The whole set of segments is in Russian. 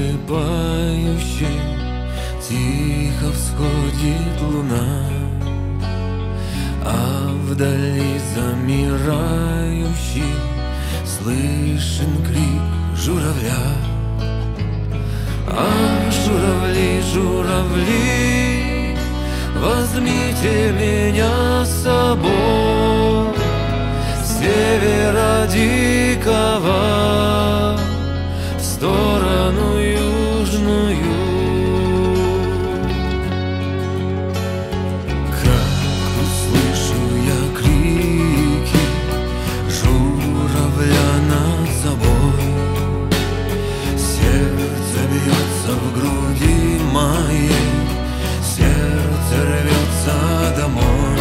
засыпающей тихо всходит луна, а вдали замирающий слышен крик журавля. Ах, журавли, журавли, возьмите меня с собой с севера дикого в сторону южную. Как услышу я крики журавля над собой, сердце бьется в груди моей, сердце рвется домой.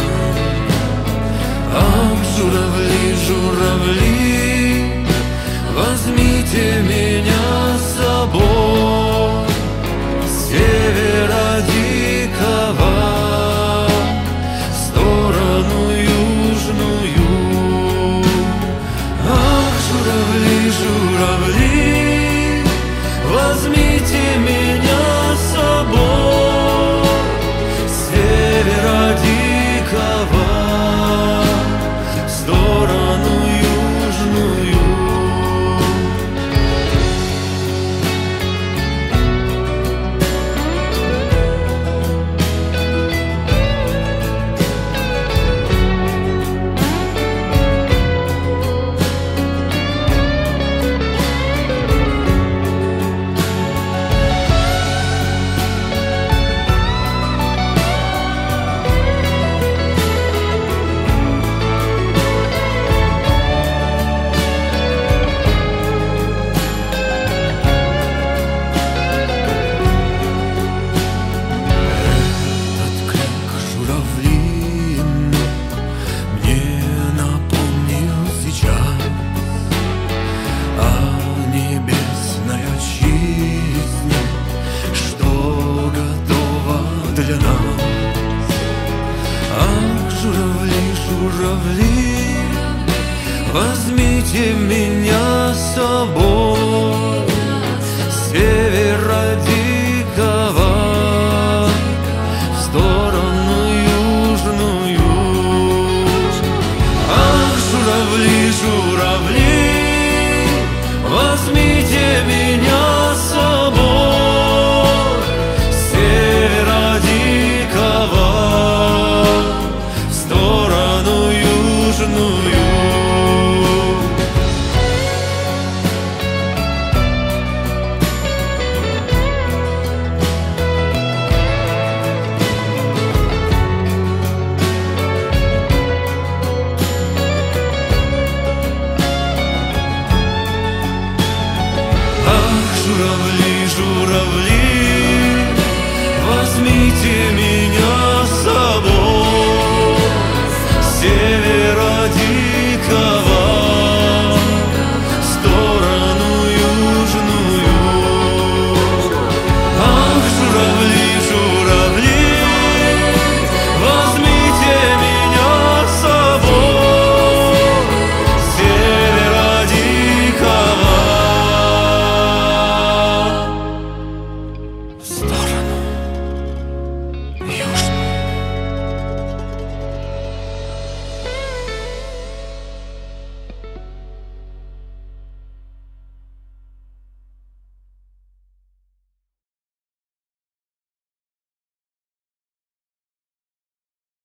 Ах, журавли, журавли, возьмите меня с собой с севера дикого в сторону южную. Ах, журавли, журавли, возьмите меня с собой с севера дикого в сторону южную. Для нас. Ах, журавли, журавли, возьмите меня с собой с севера дикого в сторону южную. Ах, журавли, журавли, возьмите меня с собой с севера дикого в сторону южную. Ах, журавли, журавли, возьмите меня с собой с севера дикого